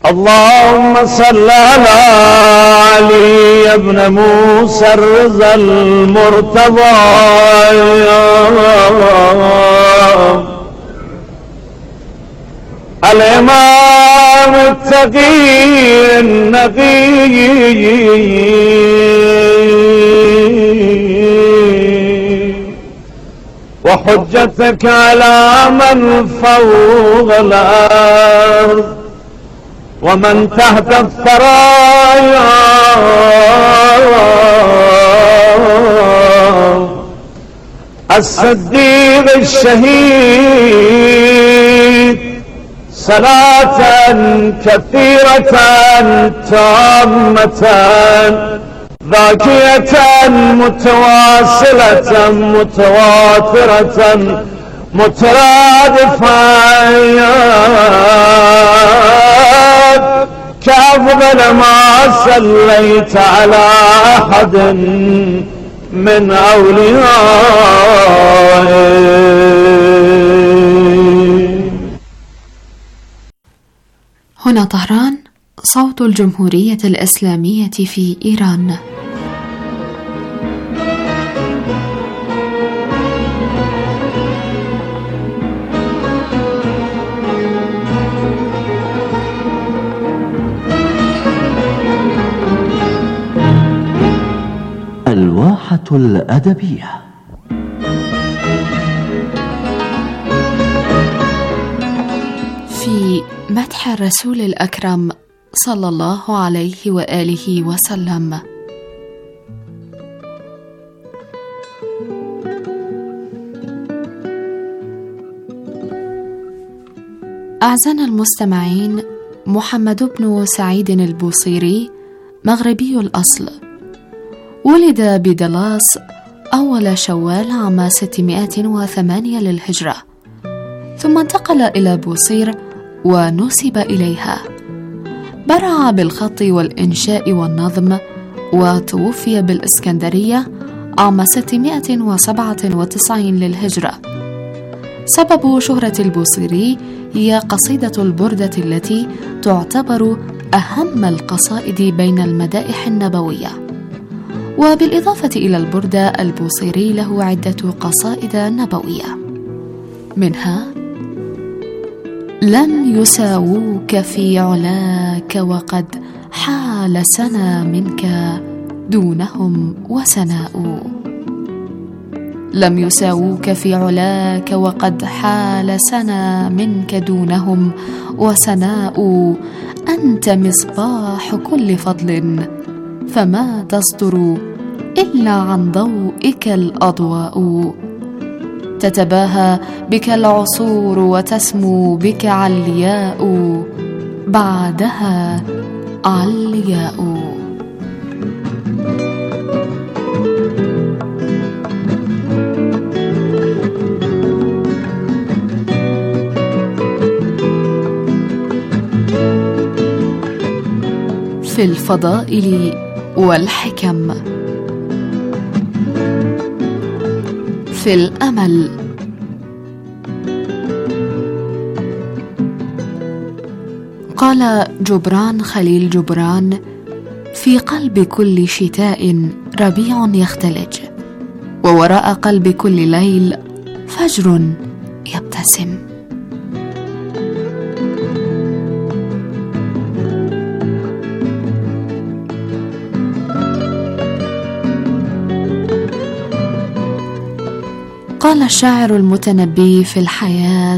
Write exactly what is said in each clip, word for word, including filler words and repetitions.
اللهم صل على علي بن موسى الرضا المرتضى الإمام التقي النقي وحجتك على من فوق الأرض ومن تحت الثرايا الصديق الشهيد صلاة كثيرة تامة ذاكية متواصلة متواترة مترادفة كأفضل ما صليت على أحد من أوليائه. هنا طهران، صوت الجمهورية الإسلامية في إيران. الواحة الأدبية. في مدح الرسول الأكرم صلى الله عليه وآله وسلم. أعزائنا المستمعين، محمد بن سعيد البوصيري مغربي الأصل، ولد بدلاس أول شوال عام ستمائة وثمانية للهجرة، ثم انتقل إلى بوصير ونسب إليها. برع بالخط والإنشاء والنظم، وتوفي بالإسكندرية عام ستمائة وسبعة وتسعين للهجرة. سبب شهرة البوصيري هي قصيدة البردة التي تعتبر أهم القصائد بين المدائح النبوية. وبالإضافة إلى البردة، البوصيري له عدة قصائد نبوية، منها: لم يساووك في علاك وقد حال سنا منك دونهم وسناء. لم يساووك في علاك وقد حال سنا منك دونهم وسناء. أنت مصباح كل فضل فما تصدر إلا عن ضوئك الأضواء. تتباهى بك العصور وتسمو بك علياء، بعدها علياء. في الفضائل والحكم. في الأمل. قال جبران خليل جبران: في قلب كل شتاء ربيع يختلج، ووراء قلب كل ليل فجر يبتسم. قال الشاعر المتنبي في الحياة: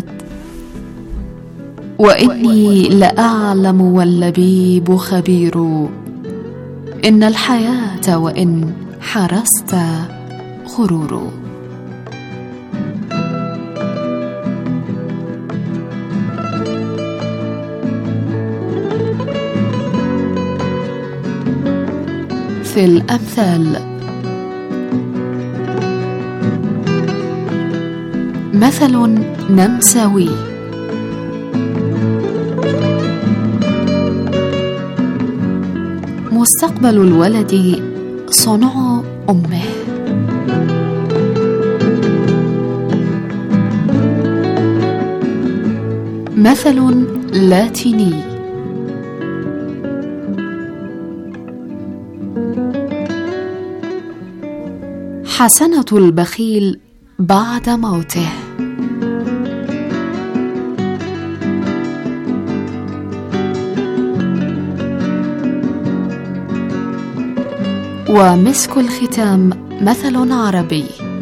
وإني لأعلم واللبيب خبير، إن الحياة وإن حرست غرور. في الأمثال. مثل نمساوي: مستقبل الولد صنع أمه. مثل لاتيني: حسنة البخيل بعد موته. ومسك الختام مثل عربي.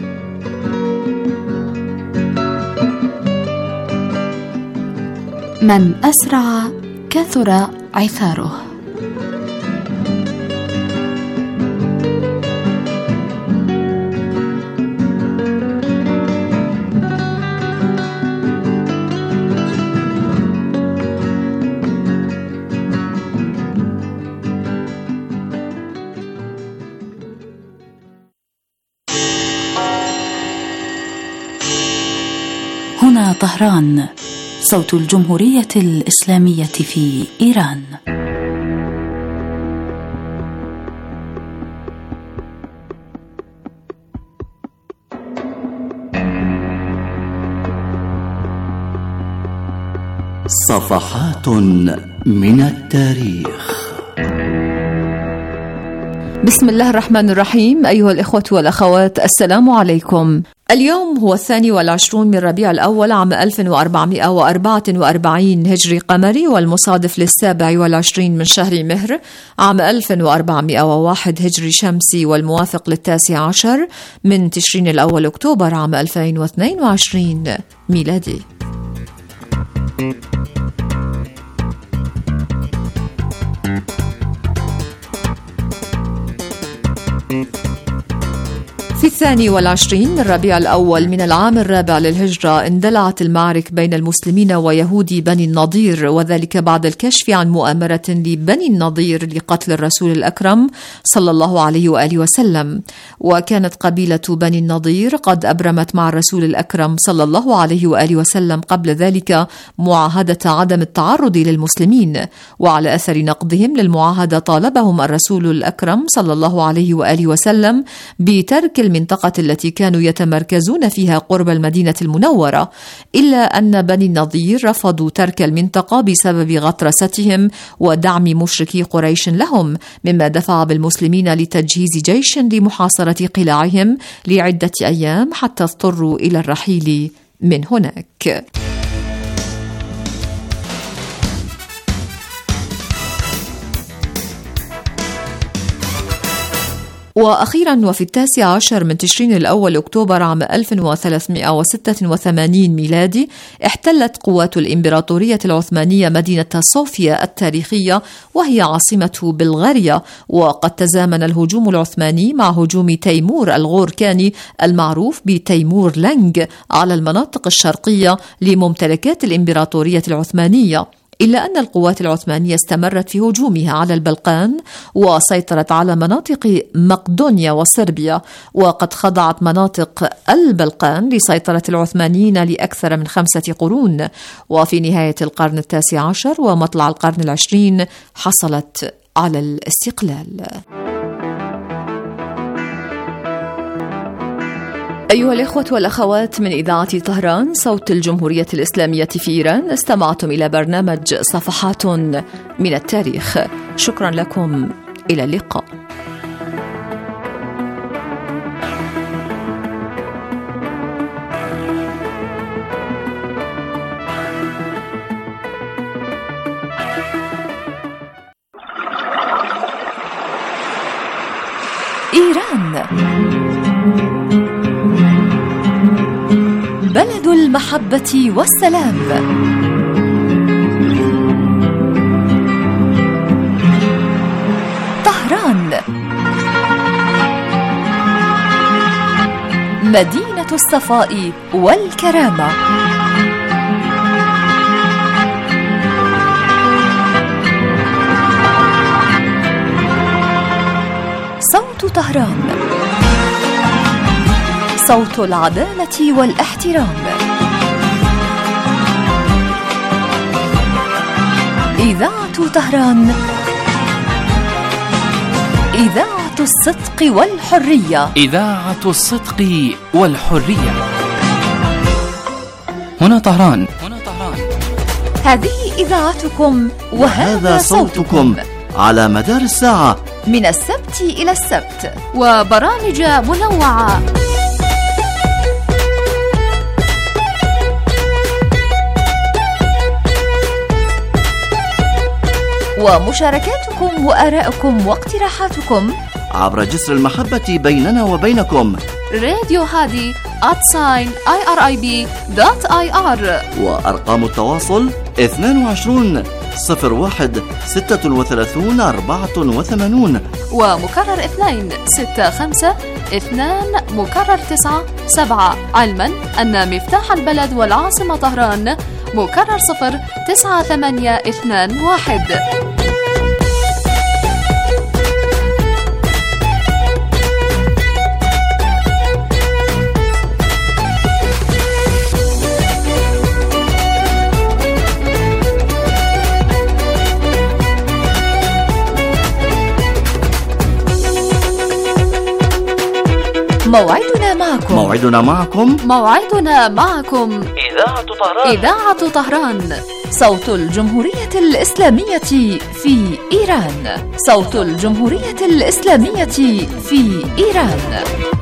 من أسرع كثر عثاره. هنا طهران، صوت الجمهورية الإسلامية في إيران. صفحات من التاريخ. بسم الله الرحمن الرحيم. أيها الإخوة والأخوات، السلام عليكم. اليوم هو الثاني والعشرون من ربيع الأول عام ألف وأربعمائة وأربعة وأربعين هجري قمري، والمصادف للسابع والعشرين من شهر مهر عام ألف وأربعمائة وواحد هجري شمسي، والموافق للتاسع عشر من تشرين الأول أكتوبر عام ألفين واثنين وعشرين ميلادي. في الثاني والعشرين من ربيع الأول من العام الرابع للهجرة اندلعت المعارك بين المسلمين ويهودي بني النضير، وذلك بعد الكشف عن مؤامرة لبني النضير لقتل الرسول الأكرم صلى الله عليه وآله وسلم. وكانت قبيلة بني النضير قد أبرمت مع الرسول الأكرم صلى الله عليه وآله وسلم قبل ذلك معاهدة عدم التعرض للمسلمين، وعلى أثر نقضهم للمعاهدة طالبهم الرسول الأكرم صلى الله عليه وآله وسلم بترك المنطقة التي كانوا يتمركزون فيها قرب المدينة المنورة، إلا أن بني النضير رفضوا ترك المنطقة بسبب غطرستهم ودعم مشركي قريش لهم، مما دفع بالمسلمين لتجهيز جيش لمحاصرة قلاعهم لعدة أيام حتى اضطروا إلى الرحيل من هناك. وأخيرا وفي التاسع عشر من تشرين الأول أكتوبر عام ألف وثلاثمائة وستة وثمانين ميلادي احتلت قوات الإمبراطورية العثمانية مدينة صوفيا التاريخية، وهي عاصمة بلغاريا. وقد تزامن الهجوم العثماني مع هجوم تيمور الغوركاني المعروف بتيمور لنج على المناطق الشرقية لممتلكات الإمبراطورية العثمانية، إلا أن القوات العثمانية استمرت في هجومها على البلقان وسيطرت على مناطق مقدونيا وصربيا، وقد خضعت مناطق البلقان لسيطرة العثمانيين لأكثر من خمسة قرون. وفي نهاية القرن التاسع عشر ومطلع القرن العشرين حصلت على الاستقلال. أيها الإخوة والأخوات، من إذاعة طهران صوت الجمهورية الإسلامية في إيران، استمعتم إلى برنامج صفحات من التاريخ. شكرا لكم، إلى اللقاء. إيران بلد المحبة والسلام. طهران مدينة الصفاء والكرامة. صوت طهران، صوت العدالة والاحترام. إذاعة طهران، إذاعة الصدق والحرية. إذاعة الصدق والحرية. هنا طهران. هنا طهران. هذه إذاعتكم وهذا صوتكم. على مدار الساعة من السبت إلى السبت، وبرامج منوعة. ومشاركاتكم وآراءكم واقتراحاتكم عبر جسر المحبة بيننا وبينكم. راديو هادي آت ساين آي آر آي بي دوت آي آر. وأرقام التواصل اثنين وعشرين صفر واحد ستة وثلاثين أربعة وثمانين ومكرر اثنين ستة خمسة اثنان مكرر تسعة سبعة، علما أن مفتاح البلد والعاصمة طهران مكرر صفر تسعة ثمانية اثنان واحد. موعدنا معكم موعدنا معكم موعدنا معكم إذاعة طهران إذاعة طهران، صوت الجمهورية الإسلامية في إيران، صوت الجمهورية الإسلامية في إيران.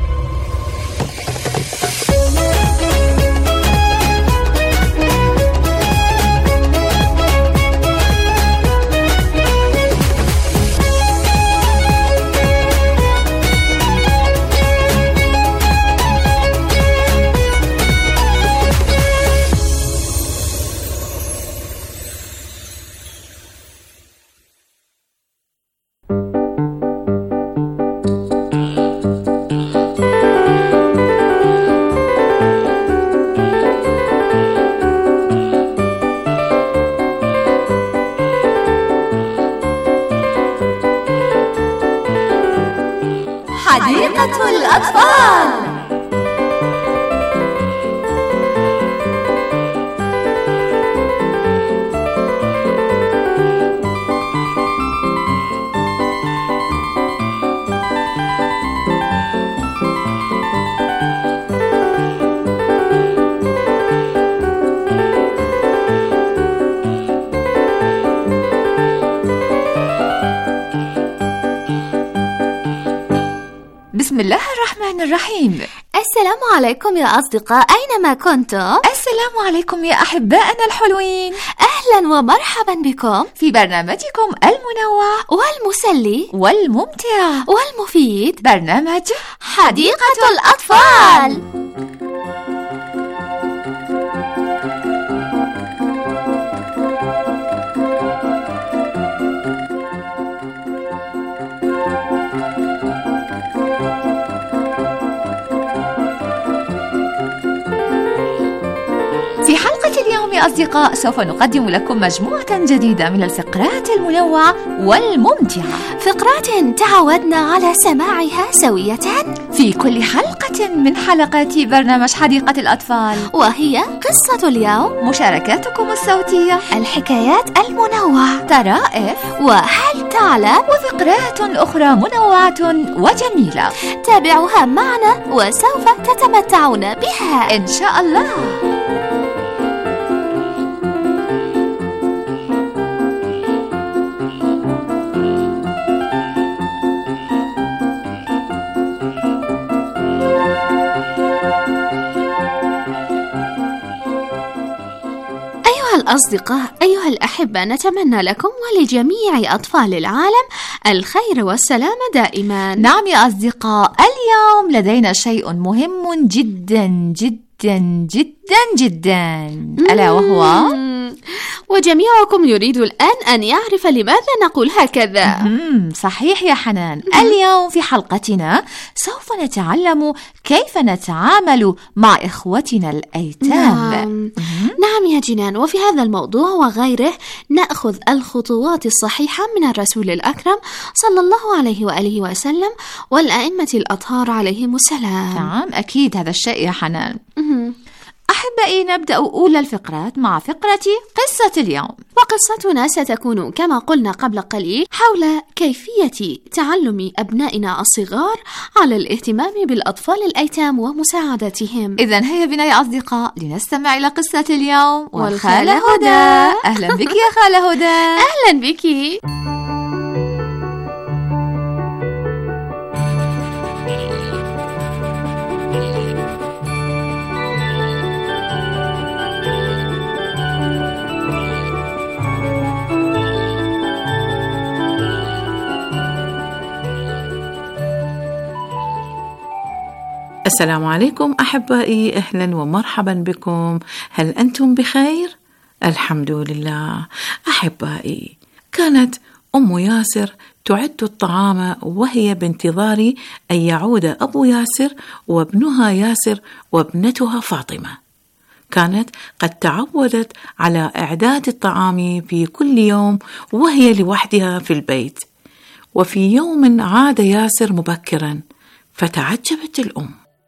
حديقة الأطفال. بسم الله الرحمن الرحيم. السلام عليكم يا أصدقاء أينما كنتم. السلام عليكم يا أحبائنا الحلوين. أهلا ومرحبا بكم في برنامجكم المنوع والمسلي والممتع والمفيد، برنامج حديقة الأطفال. في حلقة اليوم يا أصدقاء سوف نقدم لكم مجموعة جديدة من الفقرات المنوعة والممتعة، فقرات تعودنا على سماعها سوية في كل حلقة من حلقات برنامج حديقة الأطفال، وهي قصة اليوم، مشاركاتكم الصوتية، الحكايات المنوعة، طرائف، وهل تعلم، وفقرات أخرى منوعة وجميلة. تابعوها معنا وسوف تتمتعون بها إن شاء الله. الأصدقاء أيها الأحبة، نتمنى لكم ولجميع أطفال العالم الخير والسلام دائما. نعم يا أصدقاء، اليوم لدينا شيء مهم جدا جدا جدا جدا، ألا وهو وجميعكم يريد الآن أن يعرف لماذا نقول هكذا. صحيح يا حنان. اليوم في حلقتنا سوف نتعلم كيف نتعامل مع إخوتنا الأيتام. نعم. نعم يا جنان، وفي هذا الموضوع وغيره نأخذ الخطوات الصحيحة من الرسول الأكرم صلى الله عليه وآله وسلم والأئمة الأطهار عليهم السلام. نعم أكيد هذا الشيء يا حنان. أحبائي، نبدأ أولى الفقرات مع فقرة قصة اليوم، وقصتنا ستكون كما قلنا قبل قليل حول كيفية تعلم أبنائنا الصغار على الاهتمام بالأطفال الأيتام ومساعدتهم. إذن هيا بنا يا أصدقاء لنستمع إلى قصة اليوم والخالة هدى. هدى. أهلا بك يا خالة هدى. أهلا بك. السلام عليكم أحبائي، أهلا ومرحبا بكم. هل أنتم بخير؟ الحمد لله. أحبائي، كانت أم ياسر تعد الطعام وهي بانتظار أن يعود أبو ياسر وابنها ياسر وابنتها فاطمة. كانت قد تعودت على إعداد الطعام في كل يوم وهي لوحدها في البيت. وفي يوم عاد ياسر مبكرا، فتعجبت الأم.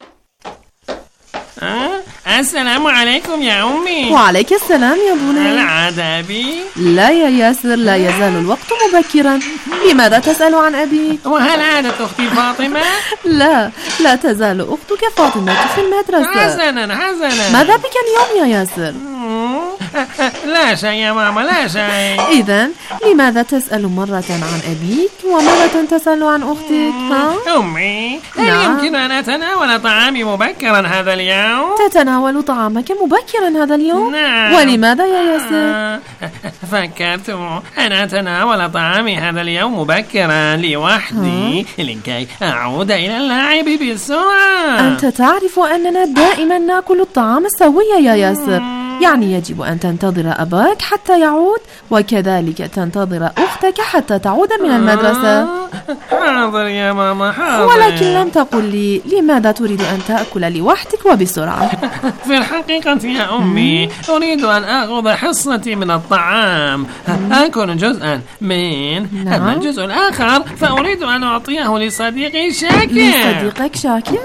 آه، السلام عليكم يا أمي. وعليك السلام يا بني. هل عاد أبي؟ لا يا ياسر، لا يزال الوقت مبكرا. لماذا تسأل عن أبي؟ وهل عادت أختي فاطمة؟ لا، لا تزال أختك فاطمة في المدرسة. حسنا حسنا. ماذا بك اليوم يا ياسر؟ لا شيء يا ماما، لا شيء. إذن لماذا تسأل مرة عن أبيك ومرة تسأل عن أختك؟ ها؟ أمي، هل نعم. يمكن أن أتناول طعامي مبكرا هذا اليوم؟ تتناول طعامك مبكرا هذا اليوم؟ نعم. ولماذا يا ياسر؟ فكرت أن أتناول طعامي هذا اليوم مبكرا لوحدي لكي أعود إلى اللعب بسرعة. أنت تعرف أننا دائما نأكل الطعام سويا يا ياسر، يعني يجب أن تنتظر أباك حتى يعود، وكذلك تنتظر أختك حتى تعود من المدرسة. حاضر يا ماما، حاضر. ولكن لم تقل لي لماذا تريد أن تأكل لوحدك وبسرعة؟ في الحقيقة يا أمي، أريد أن أخذ حصتي من الطعام، آكل جزءا من أما الجزء الآخر فأريد أن أعطيه لصديقي شاكر. لصديقك شاكر؟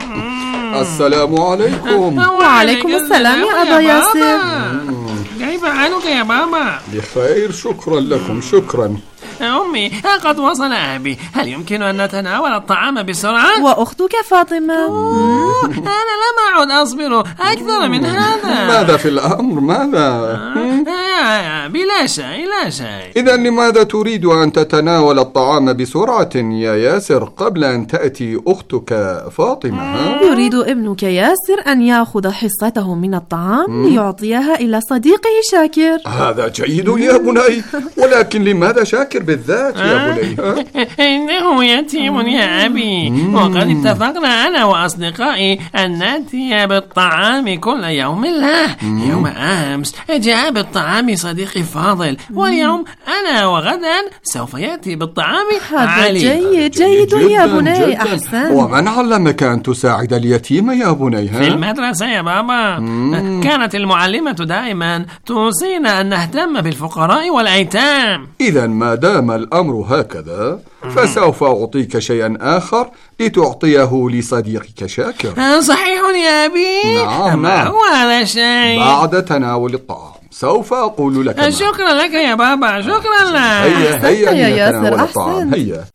السلام عليكم. وعليكم السلام يا أبا ياسر. كيف حالك يا بابا؟ بخير، شكرا لكم. شكرا. أمي، قد وصل أبي، هل يمكن أن نتناول الطعام بسرعة؟ وأختك فاطمة؟ أنا لم أعد أصبر أكثر من هذا. ماذا في الأمر؟ ماذا؟ يا أبي، لا شيء لا شيء. إذا لماذا تريد أن تتناول الطعام بسرعة يا ياسر قبل أن تأتي أختك فاطمة؟ يريد ابنك ياسر أن يأخذ حصته من الطعام ليعطيها إلى صديقه شاكر. هذا جيد يا بني، ولكن لماذا شاكر بالذات يا بني؟ إنه يتيم يا أبي، وقد اتفقنا أنا وأصدقائي أن نأتي بالطعام كل يوم له. يوم أمس جاء بالطعام صديقي فاضل، واليوم أنا وغدا سوف يأتي بالطعام علي. جيد جيد يا بني، أحسن. ومن علمك أن تساعد اليتيم يا بني؟ في المدرسة يا بابا. مم. كانت المعلمة دائما توصينا أن نهتم بالفقراء والأيتام. إذا ما دام الأمر هكذا فسوف أعطيك شيئا آخر لتعطيه لصديقك شاكر. صحيح يا أبي؟ نعم ما هو هذا الشيء؟ بعد تناول الطعام سوف أقول لك. شكرا لك يا بابا، شكرا لك. هيا هيا يا ياسر، أحسن. هيا.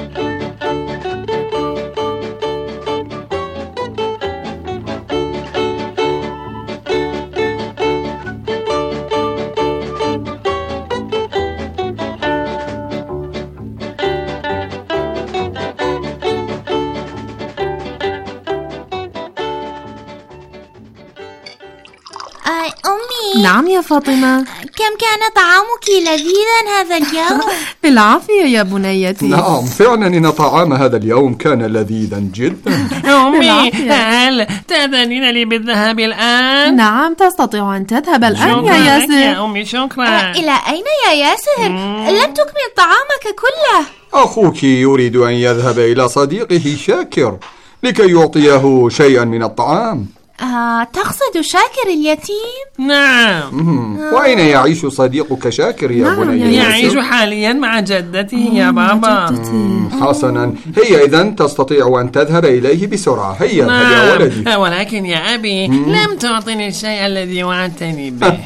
أمي. نعم يا فاطمة. كم كان طعامك لذيذا هذا اليوم؟ بالعافية يا بنيتي. نعم فعلا إن طعام هذا اليوم كان لذيذا جدا. أمي، هل تأذنين لي بالذهاب الآن؟ نعم تستطيع أن تذهب الآن يا ياسر. يا أمي، شكرا. إلى أين يا ياسر؟ لم تكمل طعامك كله. أخوك يريد أن يذهب إلى صديقه شاكر لكي يعطيه شيئا من الطعام. آه، تقصد شاكر اليتيم؟ نعم. وأين يعيش صديقك شاكر يا نعم بني؟ يعيش حاليا مع جدته يا بابا. حسنا، هيا إذن تستطيع أن تذهب إليه بسرعة. هيا نعم. يا ولدي. ولكن يا أبي لم تعطني الشيء الذي وعدتني به.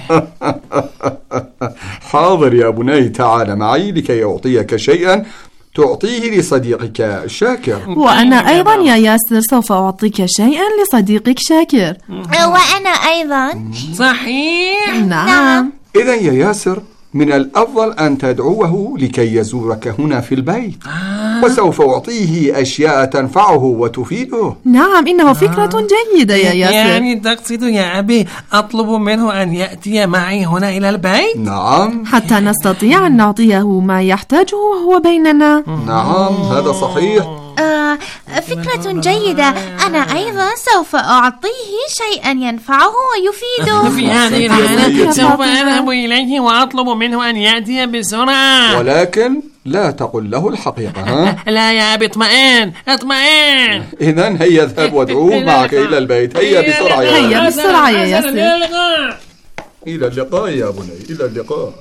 حاضر يا بني، تعال معي لكي أعطيك شيئا تعطيه لصديقك شاكر. وأنا أيضا يا ياسر سوف أعطيك شيئا لصديقك شاكر. وأنا أيضا. صحيح. نعم. إذن يا ياسر من الأفضل أن تدعوه لكي يزورك هنا في البيت. آه. وسوف أعطيه أشياء تنفعه وتفيده. نعم، إنه فكرة آه. جيدة يا ياسر. يعني تقصد يا أبي أطلب منه أن يأتي معي هنا إلى البيت؟ نعم، حتى نستطيع أن نعطيه ما يحتاجه وهو بيننا. نعم هذا صحيح. آه فكرة جيدة. أنا أيضا سوف أعطيه شيئا ينفعه ويفيده. في هذه الحالة سوف أذهب إليه وأطلب منه أن يأتي بسرعة. ولكن لا تقل له الحقيقة. ها؟ لا يا أبي اطمئن اطمئن. إذن هيا اذهب وادعوه معك إلى البيت. هيا بسرعة يا هيا بسرعة يا ياسر. إلى اللقاء يا بني، إلى اللقاء.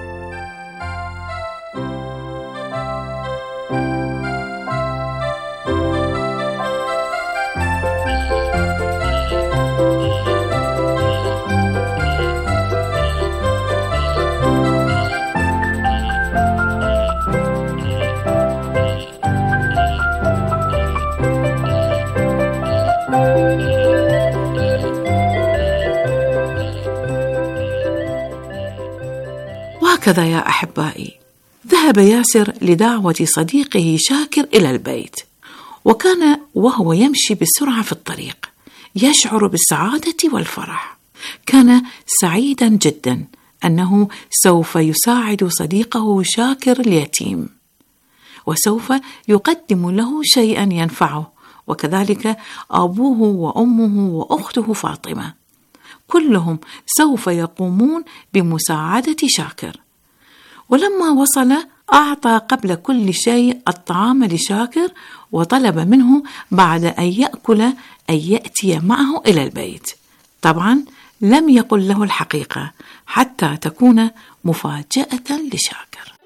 وهكذا يا أحبائي ذهب ياسر لدعوة صديقه شاكر إلى البيت، وكان وهو يمشي بسرعة في الطريق يشعر بالسعادة والفرح. كان سعيدا جدا أنه سوف يساعد صديقه شاكر اليتيم، وسوف يقدم له شيئا ينفعه، وكذلك أبوه وأمه وأخته فاطمة كلهم سوف يقومون بمساعدة شاكر. ولما وصل أعطى قبل كل شيء الطعام لشاكر، وطلب منه بعد أن يأكل أن يأتي معه إلى البيت. طبعا لم يقل له الحقيقة حتى تكون مفاجأة لشاكر.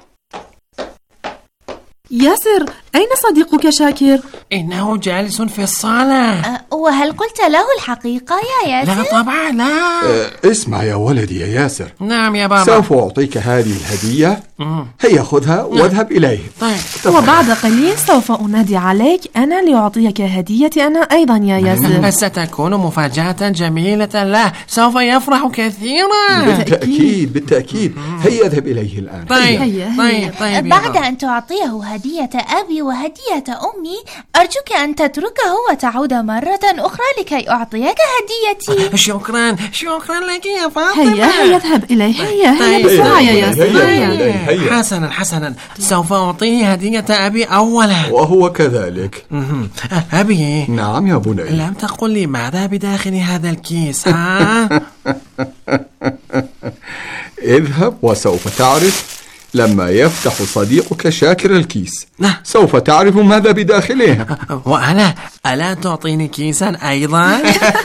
ياسر، أين صديقك شاكر؟ إنه جالس في الصالة. أه وهل قلت له الحقيقة يا ياسر؟ لا طبعا لا. أه اسمع يا ولدي يا ياسر. نعم يا بابا. سوف أعطيك هذه الهدية. هيا خذها واذهب إليه. طيب. وبعد قليل سوف أنادي عليك أنا لأعطيك هديتي أنا أيضا يا ياسر. ستكون مفاجأة جميلة له، سوف يفرح كثيرا. بالتأكيد بالتأكيد. هيا اذهب إليه الآن. طيب هيا. طيب طيب. بعد أن تعطيه هدية أبي وهدية أمي أرجوك أن تتركه وتعود مرة أخرى لكي أعطيك هديتي. شكرا شكرا لك يا فاطمة. هيا هيا اذهب إليه. هيا هيا بسرعة يا ياسر. حسنا حسنا سوف أعطيه هدية أبي أولا. وهو كذلك. أبي. نعم يا بني. لم تقل لي ماذا بداخل هذا الكيس؟ ها؟ اذهب وسوف تعرف لما يفتح صديقك شاكر الكيس. سوف تعرف ماذا بداخله. وأنا ألا تعطيني كيسا أيضا؟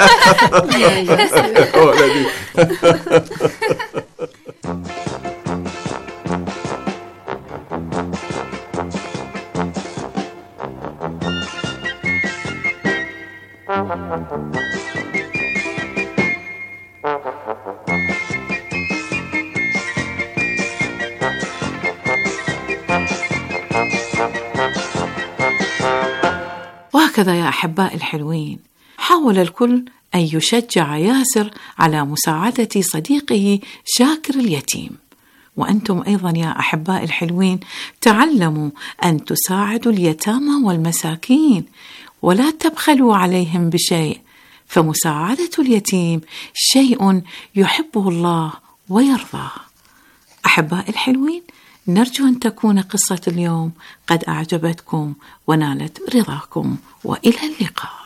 وهكذا يا أحباء الحلوين حاول الكل أن يشجع ياسر على مساعدة صديقه شاكر اليتيم. وأنتم أيضا يا أحباء الحلوين تعلموا أن تساعدوا اليتامى والمساكين ولا تبخلوا عليهم بشيء، فمساعدة اليتيم شيء يحبه الله ويرضاه. أحباء الحلوين، نرجو أن تكون قصة اليوم قد أعجبتكم ونالت رضاكم، وإلى اللقاء.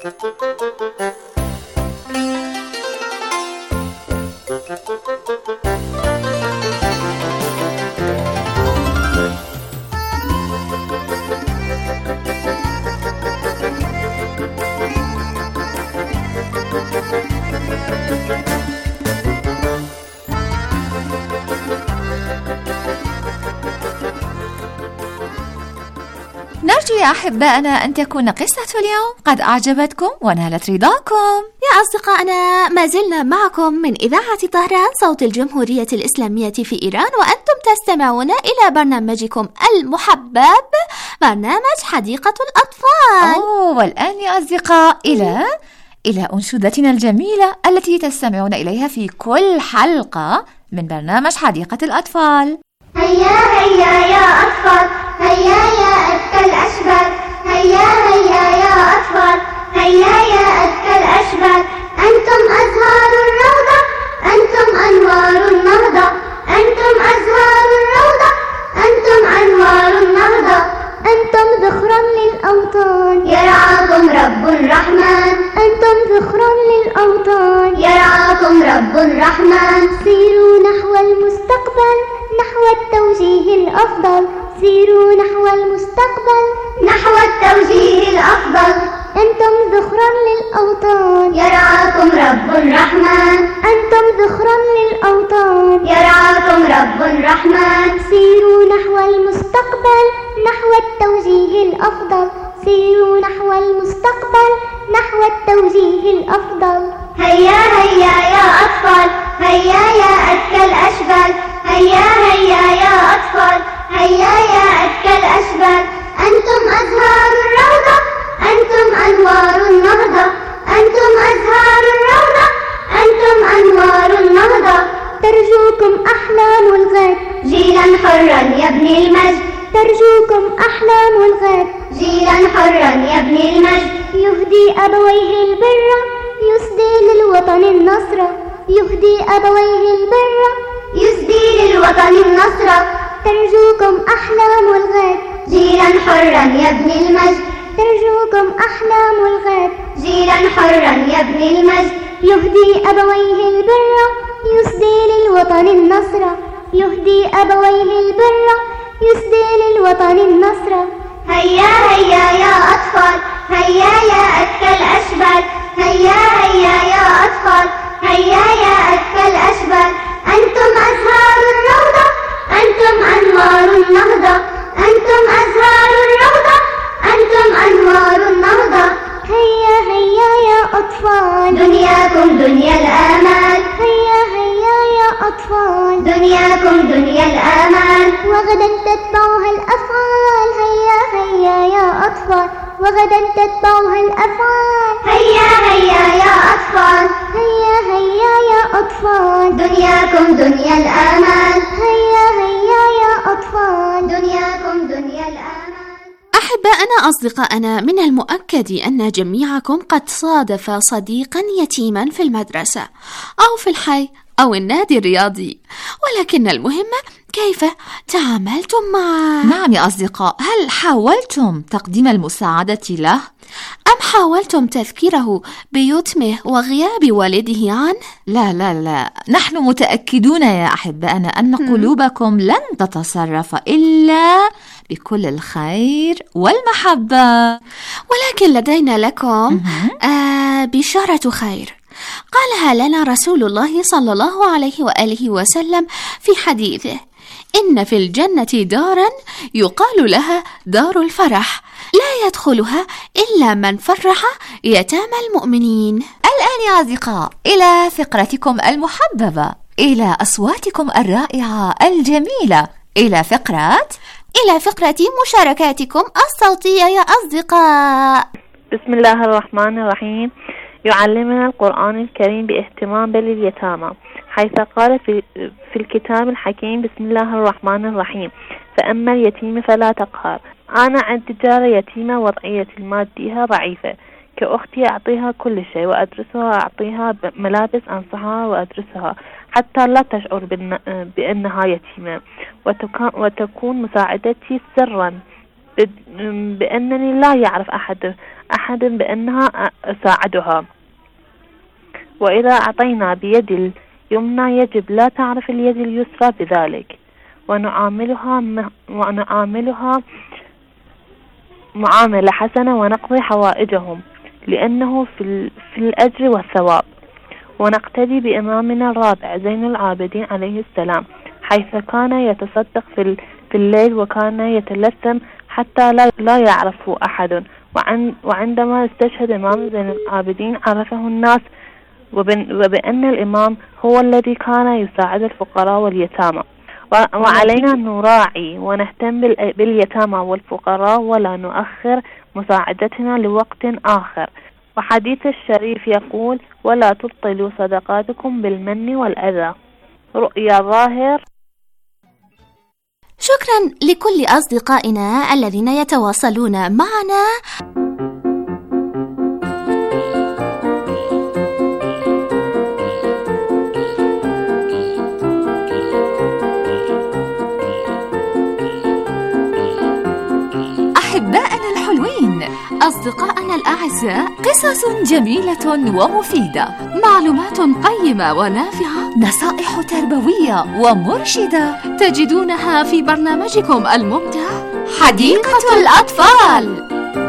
نرجو يا أحبائنا أن تكون قصة اليوم قد أعجبتكم ونالت رضاكم. يا أصدقائنا، ما زلنا معكم من إذاعة طهران صوت الجمهورية الإسلامية في إيران، وأنتم تستمعون إلى برنامجكم المحبب برنامج حديقة الأطفال. أوه، والآن يا أصدقاء إلى إلى أنشودتنا الجميلة التي تستمعون إليها في كل حلقة من برنامج حديقة الأطفال. هيا هيا يا أطفال، هيا يا أذكى الأشبال، هيا هيا يا أطفال، هيا يا أذكى الأشبال. أنتم أزهار الروضة، أنتم أنوار النهضة، أنتم أزهار الروضة، أنتم أنوار النهضة. أنتم ذخر للأرض حرا يبني المجد ترجوكم أحلام الغد جيلا حرا يبني المجد يهدي أبويه البر يسدي للوطن النصر يهدي أبويه البر يسدي للوطن النصر ترجوكم أحلام الغد جيلا حرا يبني المجد ترجوكم أحلام الغد جيلا حرا يبني المجد يهدي أبويه البر يسدي للوطن النصر يهدي أبويه البر يسدي للوطن النصر هيا هيا يا أطفال هيا يا أذكى الأشبال هيا هيا يا أطفال هيا يا أذكى الأشبال أنتم أزهار الروضة أنتم أنوار النهضة أنتم أزهار الروضة أنتم أنوار النهضة هيا هيا يا أطفال دنياكم دنيا الآمال هيا هيا يا أطفال دنياكم دنيا الآمال وغدا تتبعها الأفعال هيا هيا يا أطفال وغدا تتبعها الأفعال هيا هيا يا أطفال هيا هيا يا أطفال دنياكم دنيا الآمال هيا هيا يا أطفال دنياكم دنيا الآمال. أحباءنا أصدقائنا، من المؤكد أن جميعكم قد صادف صديقا يتيما في المدرسة أو في الحي أو النادي الرياضي، ولكن المهم كيف تعاملتم معه؟ نعم يا أصدقاء، هل حاولتم تقديم المساعدة له؟ أم حاولتم تذكيره بيتمه وغياب والده عنه؟ لا لا لا، نحن متأكدون يا أحبائنا أن قلوبكم لن تتصرف إلا بكل الخير والمحبة. ولكن لدينا لكم آه بشارة خير قالها لنا رسول الله صلى الله عليه وآله وسلم في حديثه: إن في الجنة دارا يقال لها دار الفرح لا يدخلها إلا من فرح يتامى المؤمنين. الآن يا أصدقاء إلى فقرتكم المحببة، إلى أصواتكم الرائعة الجميلة، إلى فقرة إلى فقرة مشاركاتكم الصوتية يا أصدقاء. بسم الله الرحمن الرحيم. يعلمنا القرآن الكريم باهتمام باليتامى، حيث قال في, في الكتاب الحكيم: بسم الله الرحمن الرحيم، فأما اليتيم فلا تقهر. أنا عندي جارة يتيمة وضعيتي المادية ضعيفة، كأختي أعطيها كل شيء وأدرسها، أعطيها ملابس، أنصحها وأدرسها حتى لا تشعر بأنها يتيمة، وتكون مساعدتي سرا بأنني لا يعرف أحد أحد بأنها أساعدها. وإذا أعطينا بيد اليمنى يجب لا تعرف اليد اليسرى بذلك، ونعاملها ونعاملها معاملة حسنة ونقضي حوائجهم، لأنه في في الأجر والثواب. ونقتدي بإمامنا الرابع زين العابدين عليه السلام، حيث كان يتصدق في في الليل وكان يتلثم حتى لا لا يعرفه أحد. وعندما استشهد إمام زين العابدين عرفه الناس، وبأن الإمام هو الذي كان يساعد الفقراء واليتامى. وعلينا أن نراعي ونهتم باليتامى والفقراء ولا نؤخر مساعدتنا لوقت آخر. وحديث الشريف يقول: ولا تبطلوا صدقاتكم بالمن والأذى. رؤيا ظاهر. شكرا لكل أصدقائنا الذين يتواصلون معنا. أحبائنا الحلوين، أصدقائنا الأعزاء، قصص جميلة ومفيدة، معلومات قيمة ونافعة، نصائح تربوية ومرشدة تجدونها في برنامجكم الممتع حديقة الأطفال.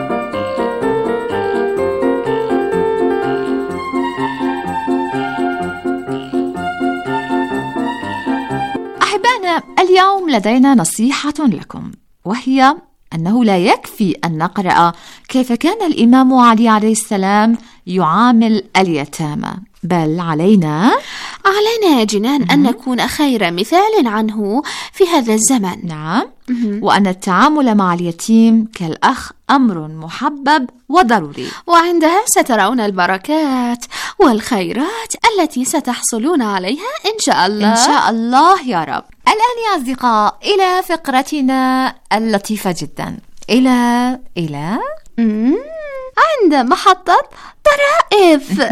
أحبائنا، اليوم لدينا نصيحة لكم، وهي أنه لا يكفي أن نقرأ كيف كان الإمام علي عليه السلام يعامل اليتامى، بل علينا علينا يا جنان أن نكون خير مثال عنه في هذا الزمن. نعم، وأن التعامل مع اليتيم كالأخ أمر محبب وضروري، وعندها سترون البركات والخيرات التي ستحصلون عليها إن شاء الله. إن شاء الله يا رب. الآن يا أصدقاء إلى فقرتنا اللطيفة جدا، إلى إلى مم. عند محطة طرائف.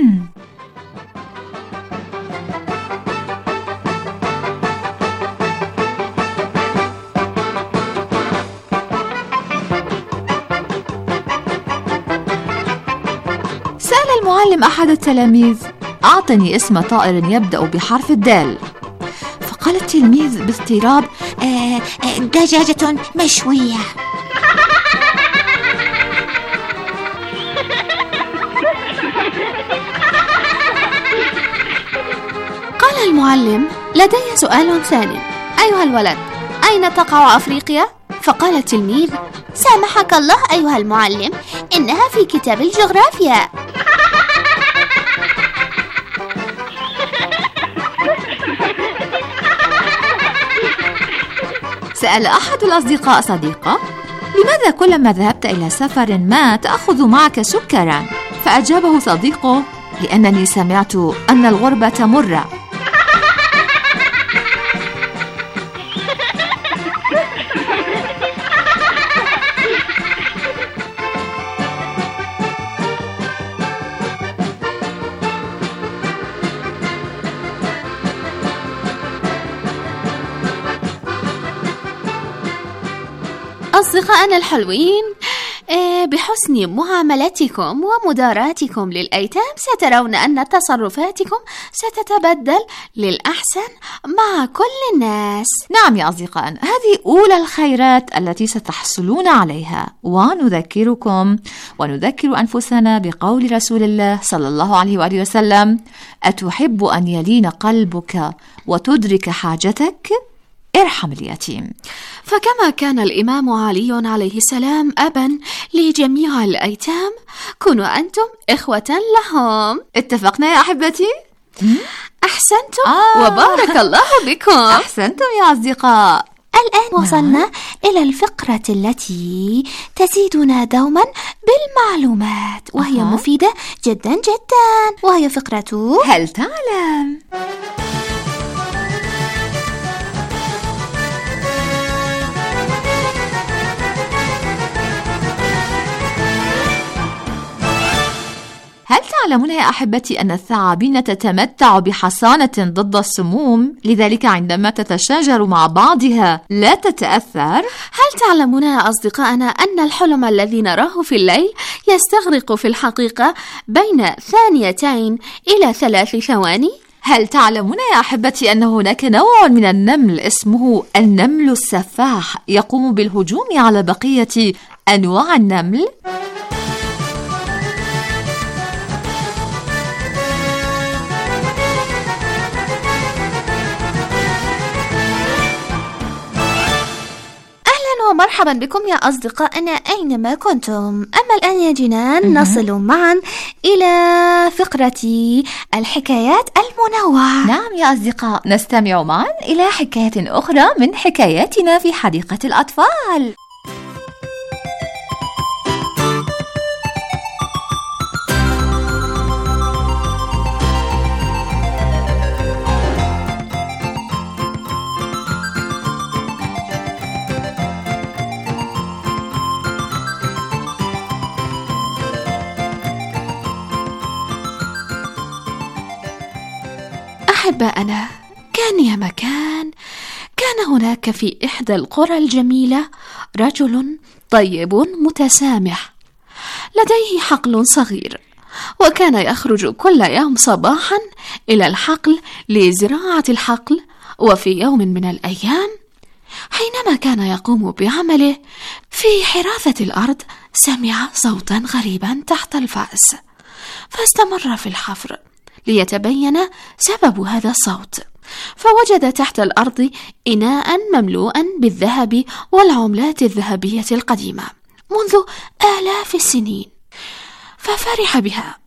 سأل المعلم أحد التلاميذ: أعطني اسم طائر يبدأ بحرف الدال. فقال التلميذ باضطراب: آه آه دجاجة مشوية. قال المعلم: لدي سؤال ثاني، أيها الولد، أين تقع أفريقيا؟ فقال التلميذ: سامحك الله أيها المعلم، إنها في كتاب الجغرافيا. سأل أحد الأصدقاء صديقه: لماذا كلما ذهبت إلى سفر ما تأخذ معك سكرا؟ فأجابه صديقه: لأنني سمعت أن الغربة مرة. أصدقائنا الحلوين، بحسن معاملتكم ومداراتكم للأيتام سترون أن تصرفاتكم ستتبدل للأحسن مع كل الناس. نعم يا أصدقائنا، هذه أولى الخيرات التي ستحصلون عليها. ونذكركم ونذكر أنفسنا بقول رسول الله صلى الله عليه وآله وسلم: أتحب أن يلين قلبك وتدرك حاجتك؟ ارحم اليتيم. فكما كان الإمام علي عليه السلام أبا لجميع الأيتام، كونوا أنتم إخوة لهم. اتفقنا يا أحبتي؟ أحسنتم آه. وبارك الله بكم. أحسنتم يا أصدقاء. الآن وصلنا إلى الفقرة التي تزيدنا دوما بالمعلومات، وهي أه. مفيدة جدا جدا، وهي فقرة هل تعلم؟ هل تعلمون يا أحبتي أن الثعابين تتمتع بحصانة ضد السموم، لذلك عندما تتشاجر مع بعضها لا تتأثر؟ هل تعلمون يا أصدقائنا أن الحلم الذي نراه في الليل يستغرق في الحقيقة بين ثانيتين إلى ثلاث ثواني؟ هل تعلمون يا أحبتي أن هناك نوع من النمل اسمه النمل السفاح يقوم بالهجوم على بقية أنواع النمل؟ ومرحبا بكم يا أصدقائنا أينما كنتم. أما الآن يا جنان نصل معا إلى فقرة الحكايات المنوعة. نعم يا أصدقاء، نستمع معا إلى حكاية أخرى من حكاياتنا في حديقة الأطفال. أحبائنا، كان يا مكان كان هناك في إحدى القرى الجميلة رجل طيب متسامح، لديه حقل صغير، وكان يخرج كل يوم صباحا إلى الحقل لزراعة الحقل. وفي يوم من الأيام حينما كان يقوم بعمله في حراثة الأرض، سمع صوتا غريبا تحت الفأس، فاستمر في الحفر ليتبين سبب هذا الصوت، فوجد تحت الأرض إناء مملوءا بالذهب والعملات الذهبية القديمة منذ آلاف السنين، ففرح بها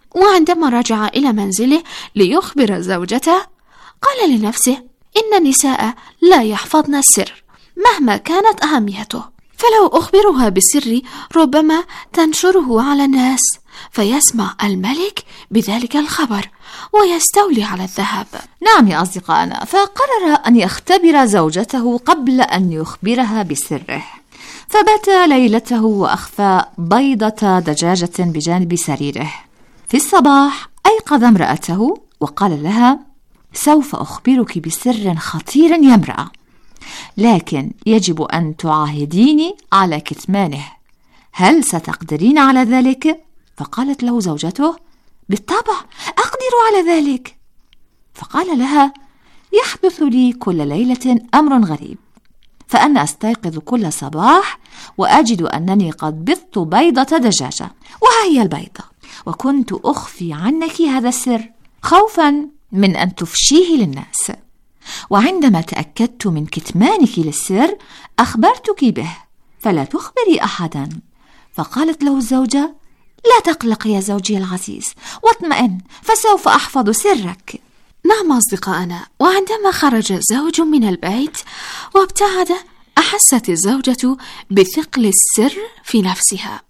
وعندما رجع إلى منزله ليخبر زوجته قال لنفسه إن النساء لا يحفظن السر مهما كانت أهميته، فلو أخبرها بالسر ربما تنشره على الناس فيسمع الملك بذلك الخبر ويستولي على الذهب. نعم يا أصدقائنا، فقرر أن يختبر زوجته قبل أن يخبرها بسره، فبات ليلته وأخفى بيضة دجاجة بجانب سريره. في الصباح أيقظ امرأته وقال لها: سوف أخبرك بسر خطير يا امرأة، لكن يجب أن تعاهديني على كتمانه، هل ستقدرين على ذلك؟ فقالت له زوجته: بالطبع أقدر على ذلك. فقال لها: يحدث لي كل ليلة أمر غريب، فأنا أستيقظ كل صباح وأجد أنني قد بضت بيضة دجاجة، وها هي البيضة، وكنت أخفي عنك هذا السر خوفا من أن تفشيه للناس، وعندما تأكدت من كتمانك للسر أخبرتك به، فلا تخبري أحدا. فقالت له الزوجة: لا تقلق يا زوجي العزيز، واطمئن، فسوف أحفظ سرك. نعم أصدقائنا، وعندما خرج الزوج من البيت وابتعد أحست الزوجة بثقل السر في نفسها،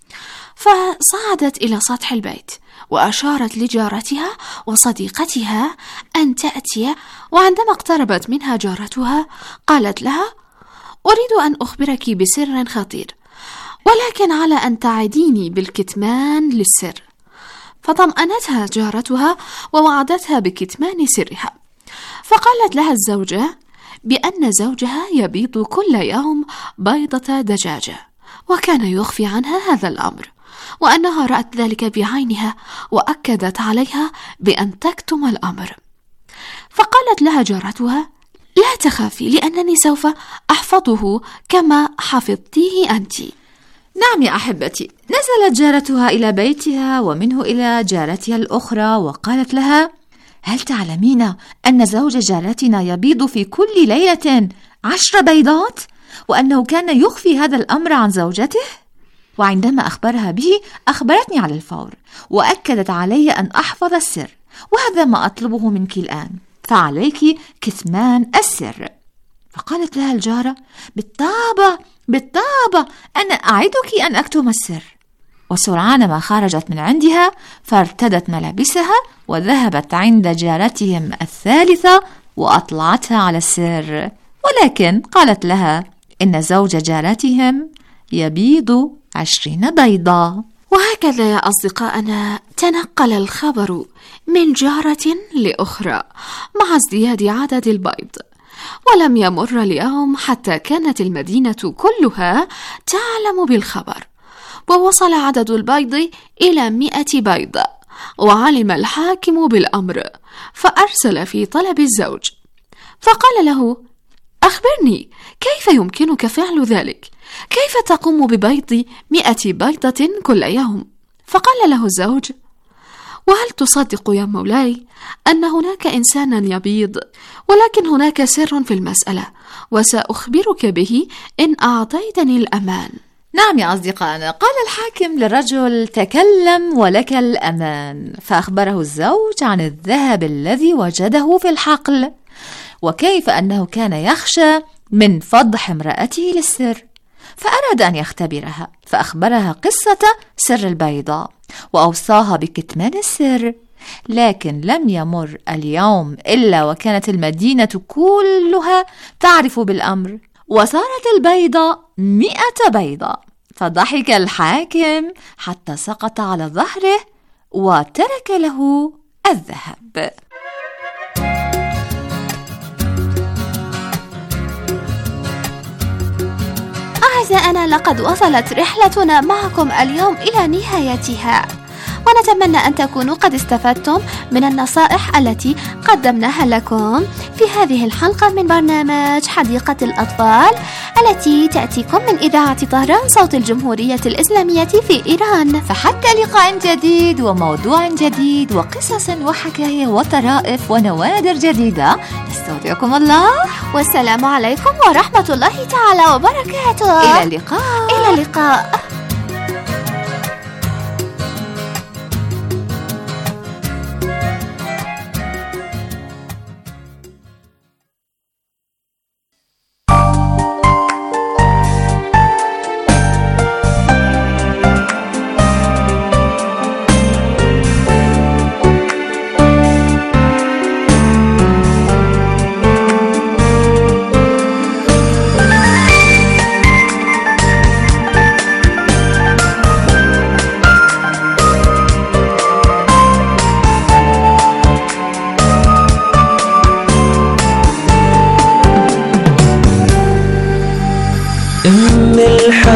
فصعدت إلى سطح البيت وأشارت لجارتها وصديقتها أن تأتي، وعندما اقتربت منها جارتها قالت لها: أريد أن أخبرك بسر خطير، ولكن على أن تعديني بالكتمان للسر. فطمأنتها جارتها ووعدتها بكتمان سرها، فقالت لها الزوجة بأن زوجها يبيض كل يوم بيضة دجاجة، وكان يخفي عنها هذا الأمر، وأنها رأت ذلك بعينها وأكدت عليها بأن تكتم الأمر. فقالت لها جارتها: لا تخافي، لأنني سوف أحفظه كما حفظتيه أنت. نعم يا أحبتي، نزلت جارتها إلى بيتها ومنه إلى جارتها الأخرى وقالت لها: هل تعلمين أن زوج جارتنا يبيض في كل ليلة عشر بيضات، وأنه كان يخفي هذا الأمر عن زوجته؟ وعندما أخبرها به أخبرتني على الفور وأكدت علي أن أحفظ السر، وهذا ما أطلبه منك الآن، فعليك كتمان السر. فقالت لها الجارة: بالطبع بالطبع أنا أعدك أن أكتم السر. وسرعان ما خرجت من عندها فارتدت ملابسها وذهبت عند جارتهم الثالثة وأطلعتها على السر، ولكن قالت لها إن زوج جارتهم يبيض عشرين بيضة. وهكذا يا أصدقائنا تنقل الخبر من جارة لأخرى مع ازدياد عدد البيض، ولم يمر اليوم حتى كانت المدينة كلها تعلم بالخبر، ووصل عدد البيض إلى مئة بيضة، وعلم الحاكم بالأمر فأرسل في طلب الزوج، فقال له: أخبرني، كيف يمكنك فعل ذلك؟ كيف تقوم ببيض مئة بيضة كل يوم؟ فقال له الزوج: وهل تصدق يا مولاي أن هناك إنسانا يبيض، ولكن هناك سر في المسألة وسأخبرك به إن أعطيتني الأمان. نعم يا أصدقائنا، قال الحاكم للرجل: تكلم ولك الأمان. فأخبره الزوج عن الذهب الذي وجده في الحقل، وكيف أنه كان يخشى من فضح امرأته للسر، فأراد أن يختبرها، فأخبرها قصة سر البيضة وأوصاها بكتمان السر. لكن لم يمر اليوم إلا وكانت المدينة كلها تعرف بالأمر، وصارت البيضة مئة بيضة. فضحك الحاكم حتى سقط على ظهره وترك له الذهب. أعزائنا، لقد وصلت رحلتنا معكم اليوم إلى نهايتها، ونتمنى أن تكونوا قد استفدتم من النصائح التي قدمناها لكم في هذه الحلقة من برنامج حديقة الأطفال التي تأتيكم من إذاعة طهران صوت الجمهورية الإسلامية في إيران. فحتى لقاء جديد وموضوع جديد وقصص وحكاية وطرائف ونوادر جديدة، نستودعكم الله، والسلام عليكم ورحمة الله تعالى وبركاته. إلى اللقاء. إلى اللقاء.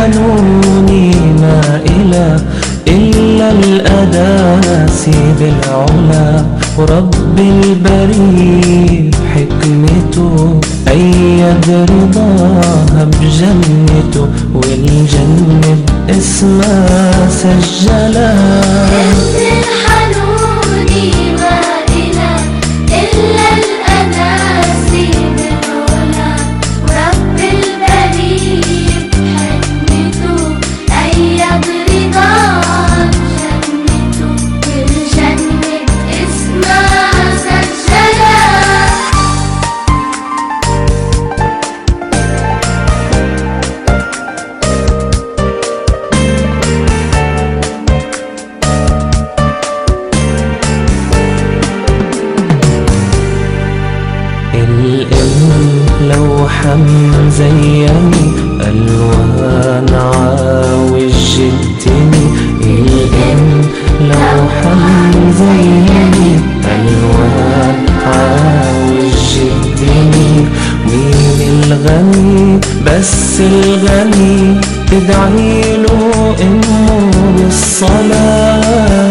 الحنون ما إله إلا الأداسي بالعلا، ورب البريء حكمته أيد رضاها بجنته، والجنة باسمها سجلها. الحنون ما إله إلا الأداسي بالعلا، ورب البريء حكمته أيد رضاها بجنته، والجنة اسمها سجلها. لوحا مزيني ألوان عاوج الدني، الإن لوحا مزيني ألوان عاوج الدني. مين الغني بس الغني تدعيله أمه بالصلاة.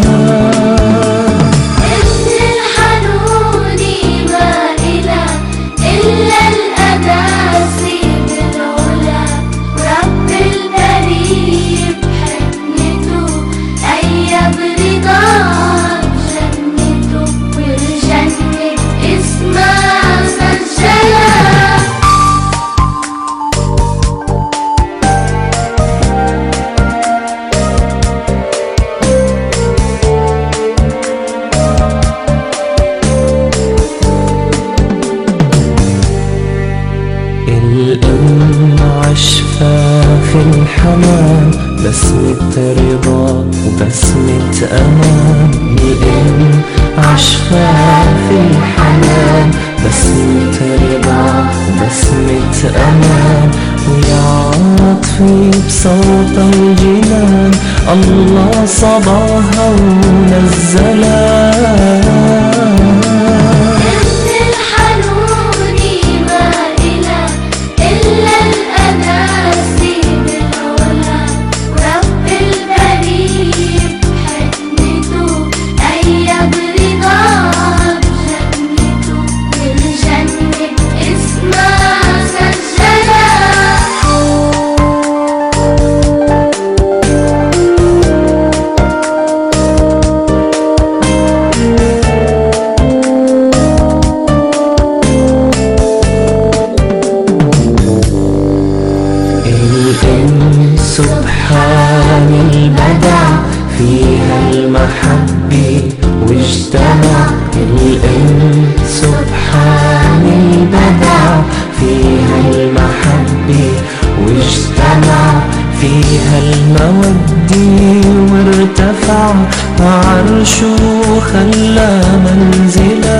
الحنان بسمة رضا وبسمة أمان، الإن عشفى في الحنان بسمة رضا وبسمة أمان، ويا عاطفي بصوت الجنان الله صباها ونزلها. سبحان البدع فيها المحبة واجتمع، الإن سبحان البدع فيها المحبة واجتمع، فيها المودة وارتفع عرشه خلى منزلا.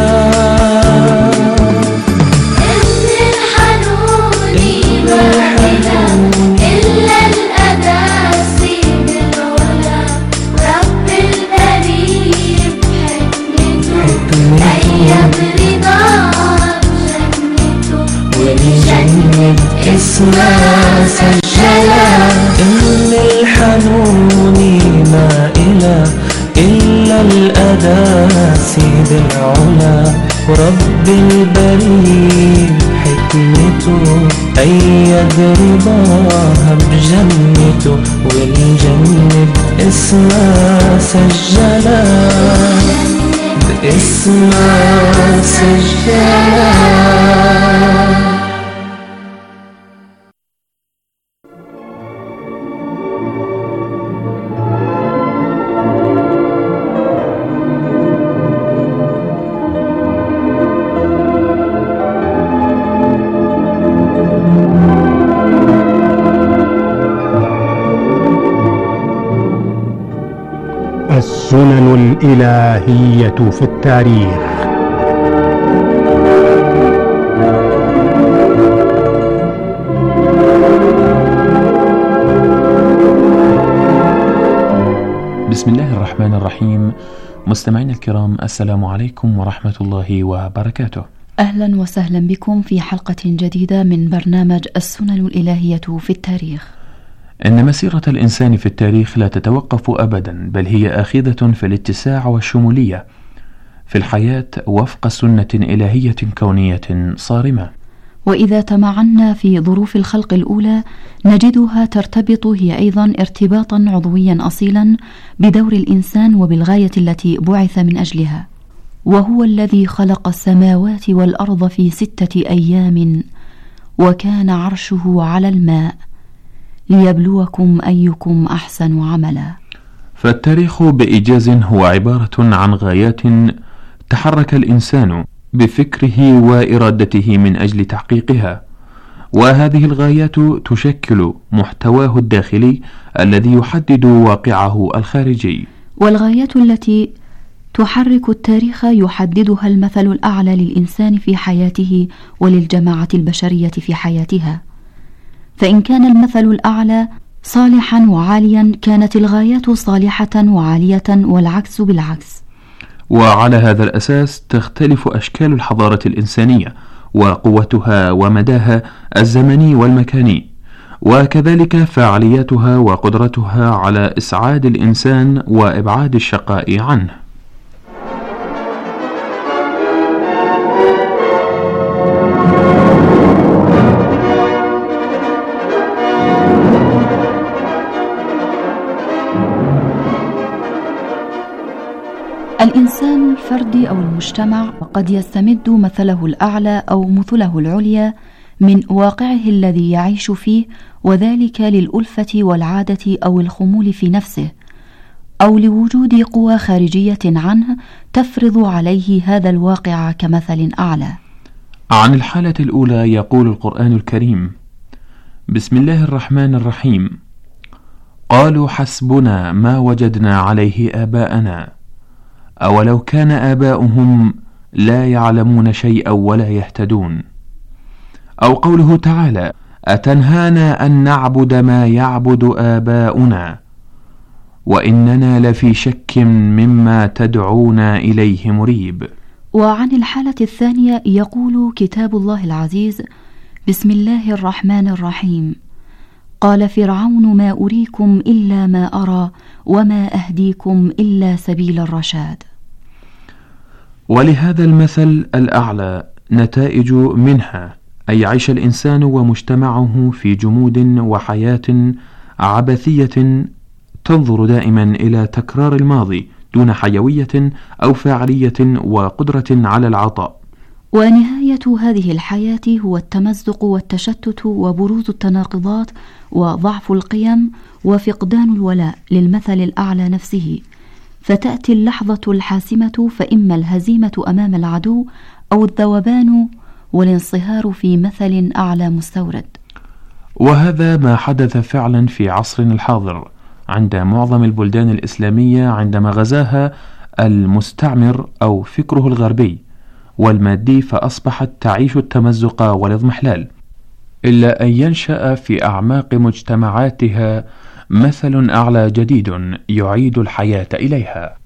اسمها سجلها. إن الحنون ما إله إلا الأداسي بالعلا، ورب البريء حكمته أيد رضاها بجنته، والجنة باسمها سجلها باسمها سجلها. السنن الإلهية في التاريخ. بسم الله الرحمن الرحيم. مستمعينا الكرام، السلام عليكم ورحمة الله وبركاته. أهلا وسهلا بكم في حلقة جديدة من برنامج السنن الإلهية في التاريخ. إن مسيرة الإنسان في التاريخ لا تتوقف أبدا، بل هي آخذة في الاتساع والشمولية في الحياة وفق سنة إلهية كونية صارمة. وإذا تمعنا في ظروف الخلق الأولى نجدها ترتبط هي أيضا ارتباطا عضويا أصيلا بدور الإنسان وبالغاية التي بعث من أجلها، وهو الذي خلق السماوات والأرض في ستة أيام وكان عرشه على الماء ليبلوكم أيكم أحسن عملا. فالتاريخ بإيجاز هو عبارة عن غايات تحرك الإنسان بفكره وإرادته من أجل تحقيقها، وهذه الغايات تشكل محتواه الداخلي الذي يحدد واقعه الخارجي. والغايات التي تحرك التاريخ يحددها المثل الأعلى للإنسان في حياته وللجماعة البشرية في حياتها، فإن كان المثل الأعلى صالحا وعاليا كانت الغايات صالحة وعالية، والعكس بالعكس. وعلى هذا الأساس تختلف أشكال الحضارة الإنسانية وقوتها ومداها الزمني والمكاني، وكذلك فعالياتها وقدرتها على إسعاد الإنسان وإبعاد الشقاء عنه. الإنسان الفردي أو المجتمع قد يستمد مثله الأعلى أو مثله العليا من واقعه الذي يعيش فيه، وذلك للألفة والعادة أو الخمول في نفسه، أو لوجود قوى خارجية عنه تفرض عليه هذا الواقع كمثل أعلى. عن الحالة الأولى يقول القرآن الكريم: بسم الله الرحمن الرحيم: قالوا حسبنا ما وجدنا عليه آباءنا أولو كان آباؤهم لا يعلمون شيئا ولا يهتدون. أو قوله تعالى: أتنهانا أن نعبد ما يعبد آباؤنا وإننا لفي شك مما تدعونا إليه مريب. وعن الحالة الثانية يقول كتاب الله العزيز: بسم الله الرحمن الرحيم: قال فرعون ما أريكم إلا ما أرى وما أهديكم إلا سبيل الرشاد. ولهذا المثل الأعلى نتائج منها أن يعيش الإنسان ومجتمعه في جمود وحياة عبثية تنظر دائما إلى تكرار الماضي دون حيوية أو فاعلية وقدرة على العطاء. ونهاية هذه الحياة هو التمزق والتشتت وبروز التناقضات وضعف القيم وفقدان الولاء للمثل الأعلى نفسه، فتأتي اللحظة الحاسمة، فإما الهزيمة أمام العدو أو الذوبان والانصهار في مثل أعلى مستورد. وهذا ما حدث فعلا في عصرنا الحاضر عند معظم البلدان الإسلامية عندما غزاها المستعمر أو فكره الغربي والمادي، فأصبحت تعيش التمزق والاضمحلال، إلا أن ينشأ في أعماق مجتمعاتها مثل أعلى جديد يعيد الحياة إليها.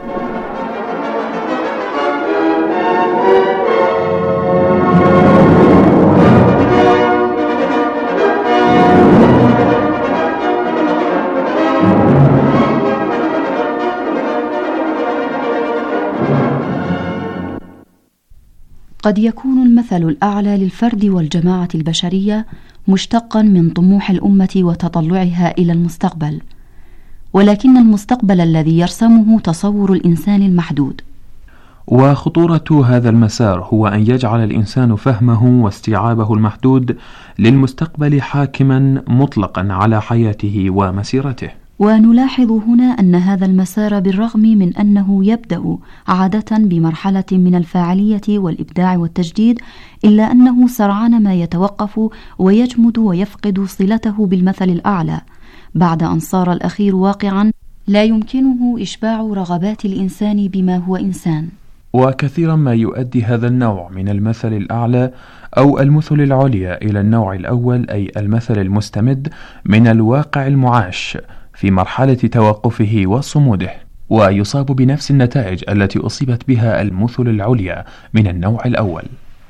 قد يكون المثل الأعلى للفرد والجماعة البشرية مشتقا من طموح الأمة وتطلعها إلى المستقبل، ولكن المستقبل الذي يرسمه تصور الإنسان المحدود. وخطورة هذا المسار هو أن يجعل الإنسان فهمه واستيعابه المحدود للمستقبل حاكما مطلقا على حياته ومسيرته. ونلاحظ هنا أن هذا المسار بالرغم من أنه يبدأ عادة بمرحلة من الفاعلية والإبداع والتجديد، إلا أنه سرعان ما يتوقف ويجمد ويفقد صلته بالمثل الأعلى بعد أن صار الأخير واقعا لا يمكنه إشباع رغبات الإنسان بما هو إنسان. وكثيرا ما يؤدي هذا النوع من المثل الأعلى أو المثل العليا إلى النوع الأول، أي المثل المستمد من الواقع المعاش في مرحلة توقفه وصموده، ويصاب بنفس النتائج التي أصيبت بها المثل العليا من النوع الأول.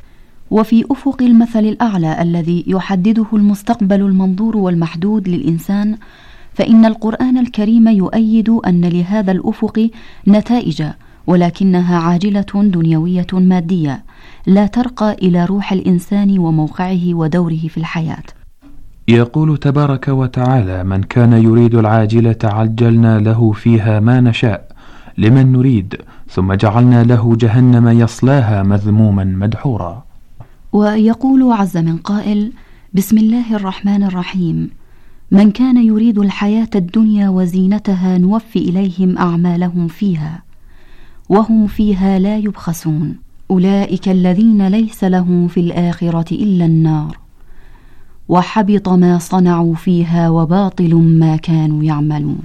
وفي أفق المثل الأعلى الذي يحدده المستقبل المنظور والمحدود للإنسان، فإن القرآن الكريم يؤيد أن لهذا الأفق نتائج، ولكنها عاجلة دنيوية مادية لا ترقى إلى روح الإنسان وموقعه ودوره في الحياة. يقول تبارك وتعالى: من كان يريد العاجلة عجلنا له فيها ما نشاء لمن نريد ثم جعلنا له جهنم يصلاها مذموما مدحورا. ويقول عز من قائل: بسم الله الرحمن الرحيم: من كان يريد الحياة الدنيا وزينتها نوفي إليهم أعمالهم فيها وهم فيها لا يبخسون أولئك الذين ليس لهم في الآخرة إلا النار وحبط ما صنعوا فيها وباطل ما كانوا يعملون.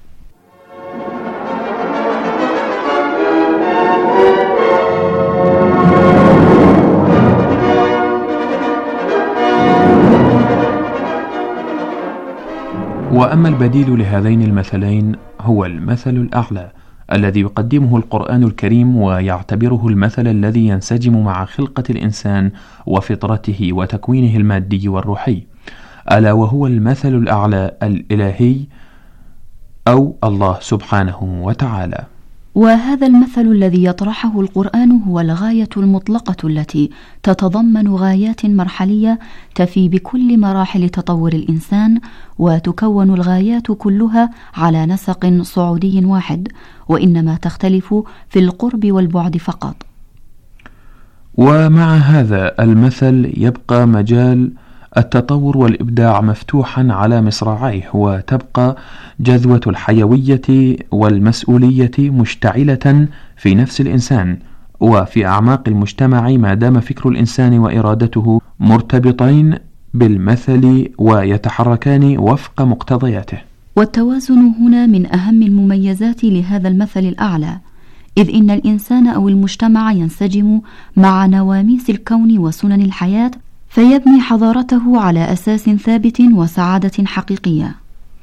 وأما البديل لهذين المثلين هو المثل الأعلى الذي يقدمه القرآن الكريم ويعتبره المثل الذي ينسجم مع خلقة الإنسان وفطرته وتكوينه المادي والروحي، ألا وهو المثل الأعلى الإلهي أو الله سبحانه وتعالى. وهذا المثل الذي يطرحه القرآن هو الغاية المطلقة التي تتضمن غايات مرحلية تفي بكل مراحل تطور الإنسان، وتكون الغايات كلها على نسق صعودي واحد، وإنما تختلف في القرب والبعد فقط. ومع هذا المثل يبقى مجال التطور والإبداع مفتوحا على مصراعيه، وتبقى جذوة الحيوية والمسؤولية مشتعلة في نفس الإنسان وفي أعماق المجتمع ما دام فكر الإنسان وإرادته مرتبطين بالمثل ويتحركان وفق مقتضياته. والتوازن هنا من أهم المميزات لهذا المثل الأعلى، إذ إن الإنسان أو المجتمع ينسجم مع نواميس الكون وسنن الحياة، فيبني حضارته على أساس ثابت وسعادة حقيقية.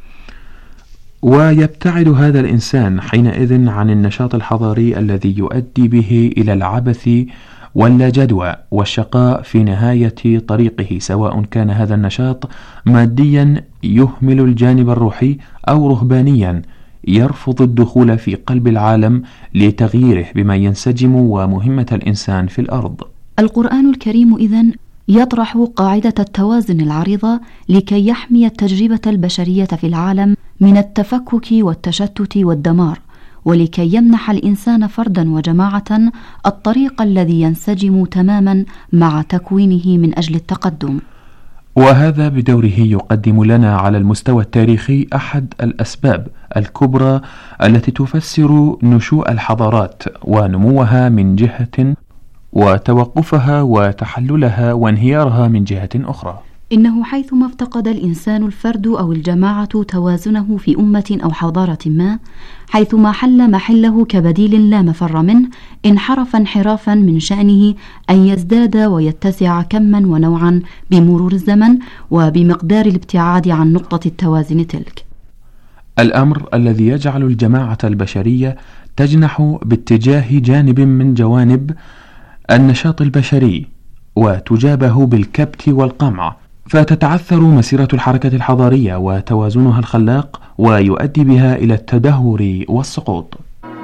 ويبتعد هذا الإنسان حينئذ عن النشاط الحضاري الذي يؤدي به إلى العبث واللا جدوى والشقاء في نهاية طريقه، سواء كان هذا النشاط ماديا يهمل الجانب الروحي أو رهبانيا يرفض الدخول في قلب العالم لتغييره بما ينسجم ومهمة الإنسان في الأرض. القرآن الكريم إذن يطرح قاعدة التوازن العريضة لكي يحمي التجربة البشرية في العالم من التفكك والتشتت والدمار، ولكي يمنح الإنسان فردا وجماعة الطريق الذي ينسجم تماما مع تكوينه من أجل التقدم. وهذا بدوره يقدم لنا على المستوى التاريخي أحد الأسباب الكبرى التي تفسر نشوء الحضارات ونموها من جهة، وتوقفها وتحللها وانهيارها من جهة أخرى. إنه حيثما افتقد الإنسان الفرد أو الجماعة توازنه في أمة أو حضارة ما، حيثما حل محله كبديل لا مفر منه، انحرف انحرافا من شأنه أن يزداد ويتسع كما ونوعا بمرور الزمن وبمقدار الابتعاد عن نقطة التوازن تلك. الأمر الذي يجعل الجماعة البشرية تجنح باتجاه جانب من جوانب النشاط البشري وتجابه بالكبت والقمع، فتتعثر مسيرة الحركة الحضارية وتوازنها الخلاق، ويؤدي بها إلى التدهور والسقوط.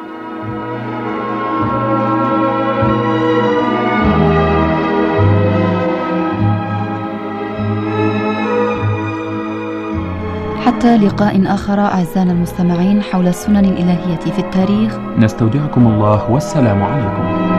حتى لقاء آخر أعزائنا المستمعين حول السنن الإلهية في التاريخ، نستودعكم الله والسلام عليكم.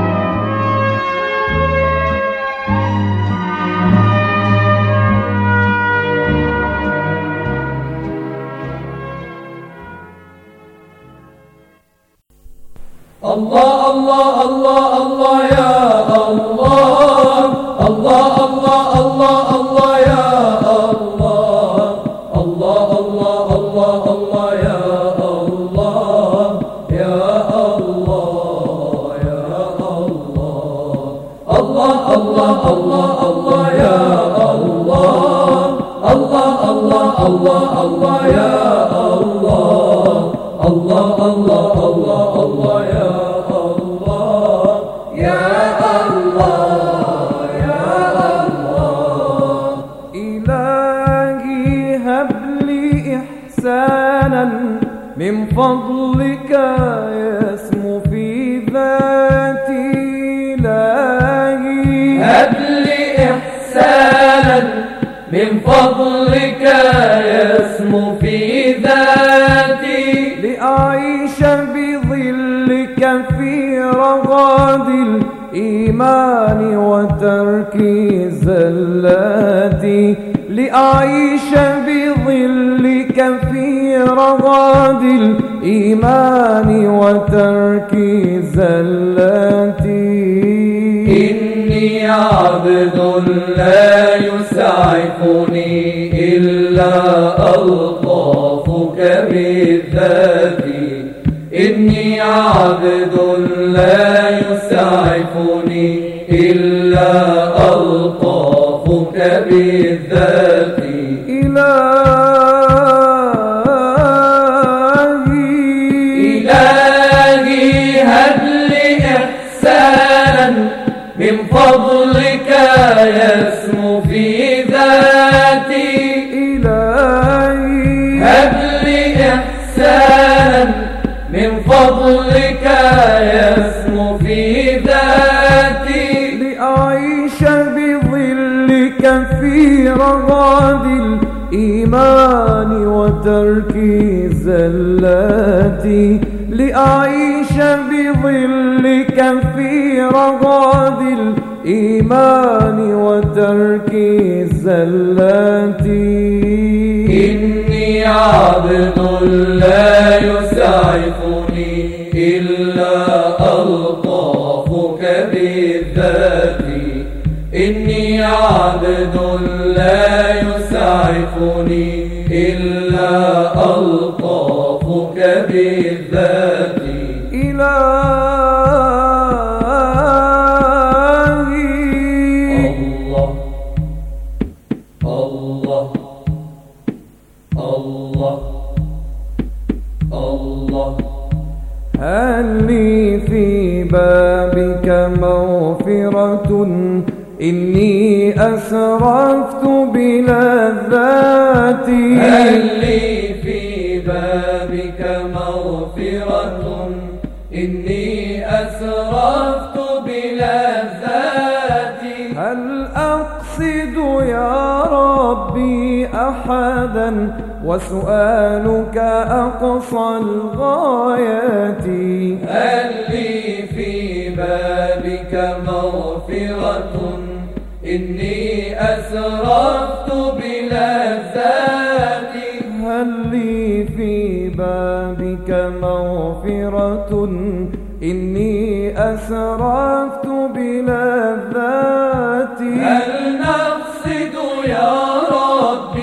الله الله الله الله يا الله الله الله الله الله يا الله الله الله الله الله يا الله يا الله يا الله الله الله الله الله يا الله الله الله الله الله يا الله الله الله الله الله يا إلهي هب لي إحسانا من فضلك يسمو في ذاتي. إلهي هب لي إحسانا من فضلك يسمو في ذاتي، لأعيش بظلك في رغد الإيمان وترك زلاتي، لأعيش بظلك في رغد الإيمان وترك زلاتي. إني عبد لا يسعفني إلا ألطافك بالذات، إني عبد لا يسعفني إلا ألطافك بالذات. إلهي إلهي هب لي إحسانا من فضلك يسمو في ذاتي. إلهي هب لي إحسانا من فضلك يسمو في ذاتي، لأعيش بظلك في رغد الإيمان وترك زلاتي، لأعيش بظلك في رغد الإيمان وترك زلاتي. إني عبد لا يسعفني إلا ألطافك بالذات، إني عبد لا يسعفني إلا ألطافك بالذات. إلهي الله الله الله الله. هل لي في بابك مغفرة إني أسرفت بلذاتي. هل لي في بابك مغفرة إني أسرفت بلذاتي. هل أقصد يا ربي أحدا وسؤالك أقصى الغايات. هل لي في بابك مغفرة إني أسرفت بلذاتي. هل لي في بابك مغفرة إني أسرفت